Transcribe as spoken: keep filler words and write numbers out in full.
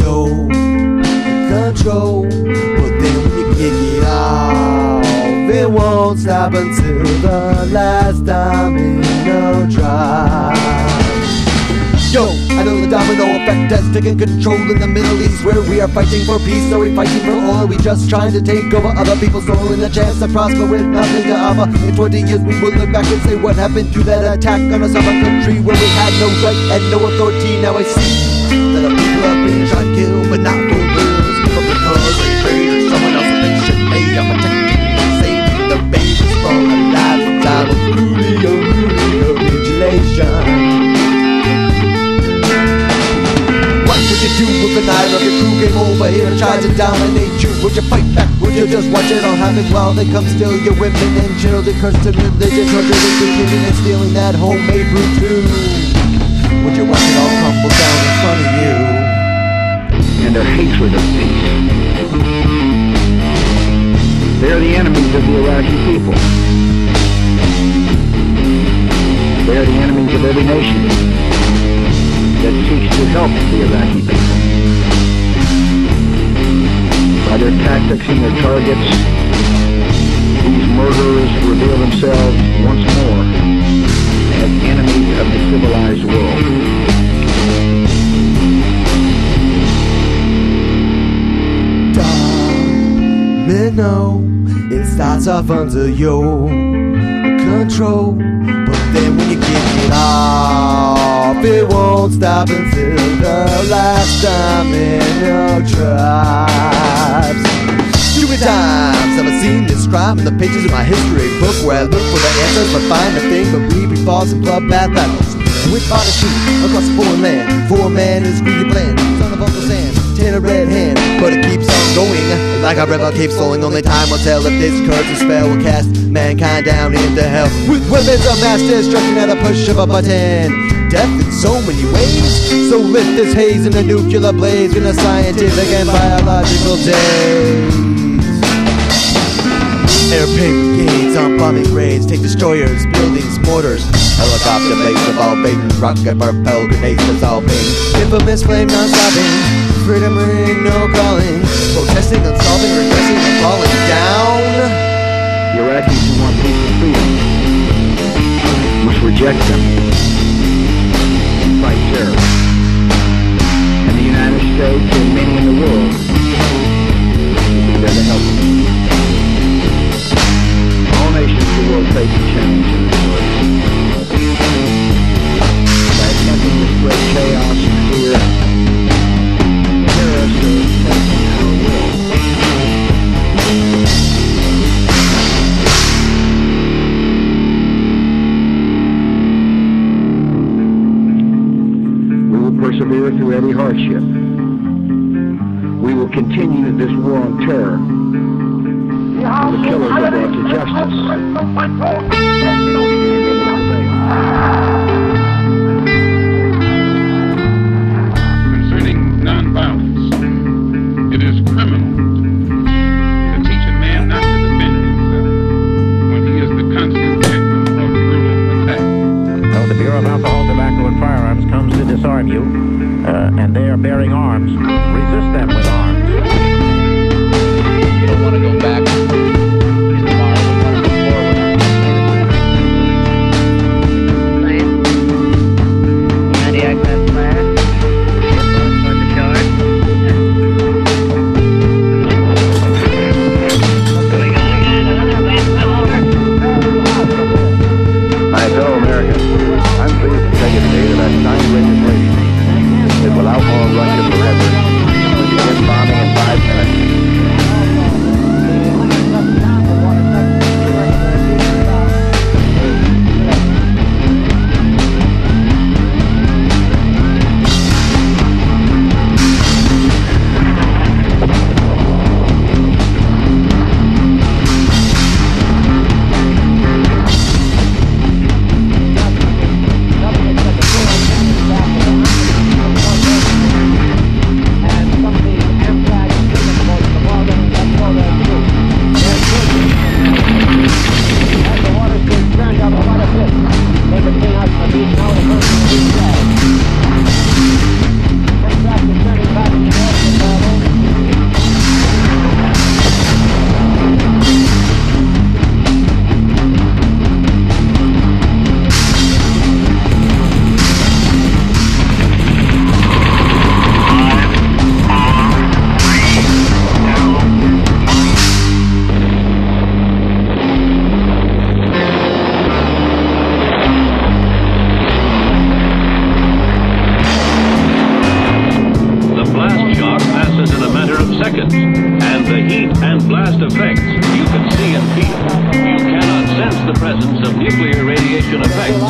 yo, control. But then when you kick it off, it won't stop until the last domino drops. Yo, I know the domino effect has taken control in the Middle East, where we are fighting for peace. Are we fighting for oil? Are we just trying to take over other people's soul in a chance to prosper with nothing to offer? In twenty years we will look back and say, what happened to that attack on a summer country where we had no right and no authority? Now I see that our people are being shot and killed, but not for wills, but because they traded someone else and they should pay up protecting and saving the babies from a lifetime of Julio, Julio vigilation. What would you do if an Ira crew came over here and tried to dominate you? Would you fight back? Would you just watch it all happen while they come steal your women and children? Cursed to religion, torturing, killing and stealing that homemade brew too. Would you watch it all crumble down in front of you? And their hatred of peace. They're the enemies of the Iraqi people. They're the enemies of every nation that seeks to help the Iraqi people. By their tactics and their targets, these murderers reveal themselves once more as enemies of the civilized world. Domino, it starts off under your control, but then when you kick it off, it won't stop until the last domino drops. Too many times have I seen this crime in the pages of my history book, where I look for the answers but find nothing but repeat falls and bloodbath battles. With body shoot across a foreign land, for a man who's greedy bland, son of Uncle Sam, ten a red hand, but it keeps on going like a river keeps flowing. Only time will tell if this curse or spell will cast mankind down into hell with weapons of mass destruction at a push of a button. Death in so many ways, so lit this haze in a nuclear blaze in a scientific and biological days. Airplane brigades on bombing raids, take destroyers, buildings, mortars, helicopter blades revolving, rocket propelled grenades dissolving, infamous flame non-stopping, freedom ring no calling, protesting, unsolving, regressing, and falling down. The Iraqis who want peace and freedom must reject them and fight terror. And the United States and many in the world will be there to help them. All nations of the world face a challenge in this world. By attempting to spread chaos and fear, terrorists are attacking our world. We will persevere through every hardship. We will continue this war on terror. The killers are brought to justice. Concerning nonviolence, it is criminal to teach a man not to defend himself when he is the constant victim of brutal attack. Well, the Bureau of Alcohol, Tobacco, and Firearms comes to disarm you, uh, and they are bearing arms. Resist them with arms. You don't want to go back. seconds. And the heat and blast effects you can see and feel. You cannot sense the presence of nuclear radiation effects